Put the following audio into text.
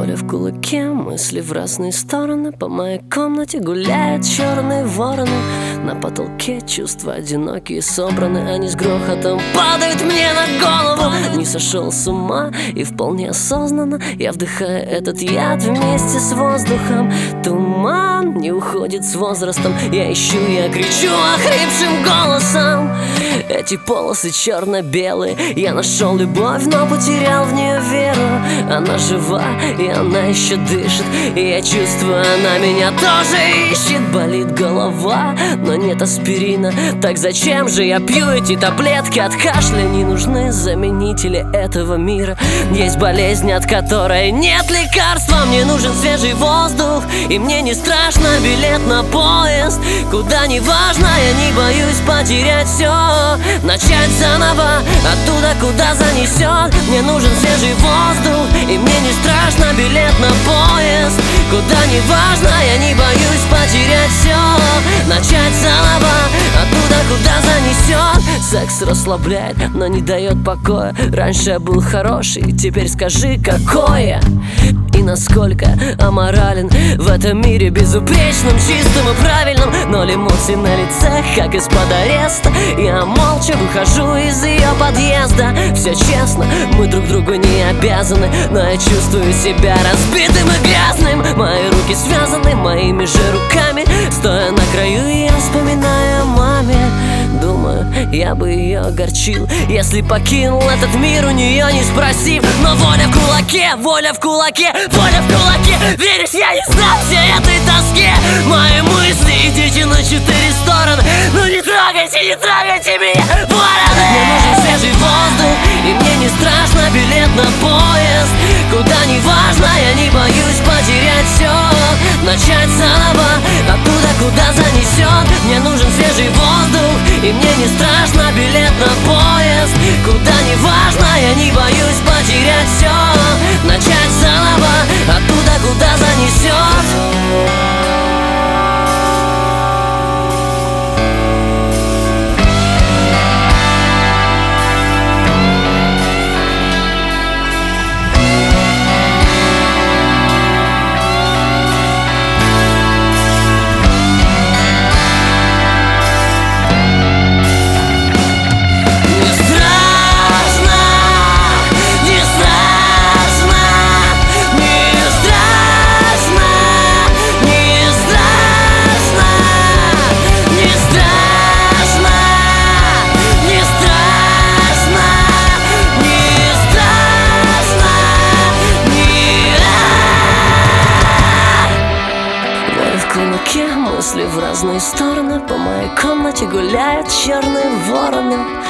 Воля в кулаке, мысли в разные стороны. По моей комнате гуляют черные вороны. На потолке чувства одинокие собраны. Они с грохотом падают мне на голову. Не сошел с ума и вполне осознанно я вдыхаю этот яд вместе с воздухом. Туман не уходит с возрастом. Я ищу, я кричу охрипшим голосом. Эти полосы черно-белые. Я нашел любовь, но потерял в нее веру. Она жива, и она еще дышит. И я чувствую, она меня тоже ищет. Болит голова, но нет аспирина. Так зачем же я пью эти таблетки от кашля? Не нужны заменители этого мира. Есть болезнь, от которой нет лекарства. Мне нужен свежий воздух, и мне не страшно билет на поезд. Куда не важно, я не боюсь потерять все. Начать заново, оттуда, куда занесет. Мне нужен свежий воздух, и мне не страшно билет на поезд. Куда не важно, я не боюсь потерять все. Начать заново, оттуда, куда занесет. Секс расслабляет, но не дает покоя. Раньше я был хороший, теперь скажи, какой я. И насколько аморален в этом мире безупречном, чистым и правильном. Ноль эмоций на лице, как из-под ареста. Я молча выхожу из ее подъезда. Все честно, мы друг другу не обязаны, но я чувствую себя разбитым и грязным. Мои руки связаны моими же руками. Стоя на краю, я вспоминаю о маме. Думаю, я бы ее огорчил, если покинул этот мир, у нее не спросив. Но воля в кулаке, воля в кулаке, воля в кулаке. Веришь, я не знал всей этой тоске. Мои мысли, идите на 4 стороны. Ну не трогайте меня, вороны. Мне нужен свежий воздух, и мне не страшно билет на поезд. Куда не важно, я не боюсь потерять все. Начать заново, оттуда, куда занесет. Мне нужен свежий воздух, и мне не страшно билет на поезд. Куда не важно, я не боюсь потерять все. Начать заново, оттуда, куда занесет. Мысли в разные стороны. По моей комнате гуляют черные вороны.